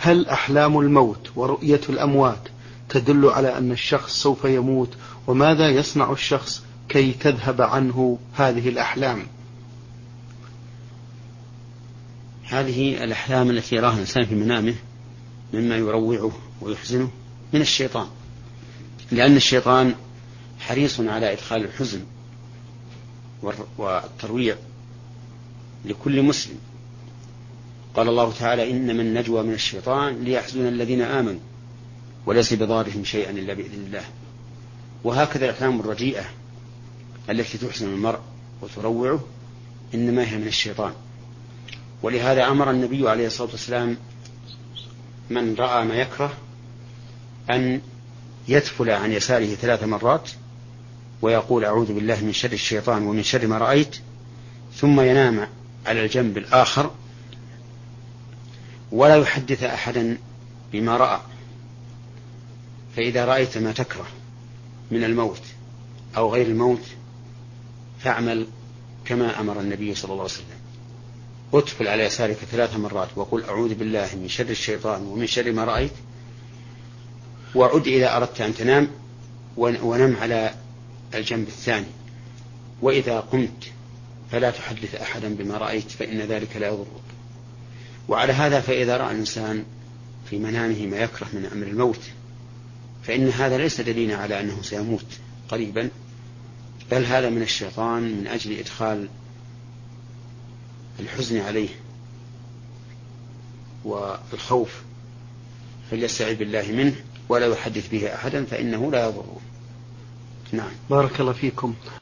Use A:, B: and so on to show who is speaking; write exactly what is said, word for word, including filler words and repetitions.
A: هل أحلام الموت ورؤية الأموات تدل على أن الشخص سوف يموت؟ وماذا يصنع الشخص كي تذهب عنه هذه الأحلام؟
B: هذه الأحلام التي يراها الإنسان في منامه مما يروعه ويحزنه من الشيطان، لأن الشيطان حريص على إدخال الحزن والترويع لكل مسلم. قال الله تعالى: إنما النجوى من الشيطان ليحزن الذين آمنوا وليس بضارهم شيئا إلا بإذن الله. وهكذا الأحلام الرجيئة التي تحزن المرء وتروعه إنما هي من الشيطان. ولهذا أمر النبي عليه الصلاة والسلام من رأى ما يكره أن يتفل عن يساره ثلاث مرات ويقول: أعوذ بالله من شر الشيطان ومن شر ما رأيت، ثم ينام على الجنب الآخر ولا يحدث أحدا بما رأى. فإذا رأيت ما تكره من الموت أو غير الموت فاعمل كما أمر النبي صلى الله عليه وسلم، اتفل على يسارك ثلاث مرات وقل: أعوذ بالله من شر الشيطان ومن شر ما رأيت، وعد إذا أردت أن تنام ونم على الجنب الثاني. وإذا قمت فلا تحدث أحدا بما رأيت فإن ذلك لا يضرك. وعلى هذا فإذا رأى الإنسان في منامه ما يكره من أمر الموت فإن هذا ليس دليلا على أنه سيموت قريبا، بل هذا من الشيطان من أجل إدخال الحزن عليه والخوف، فليستعذ بالله منه ولا يحدث به أحدا فإنه لا يضره. نعم.
A: بارك الله فيكم.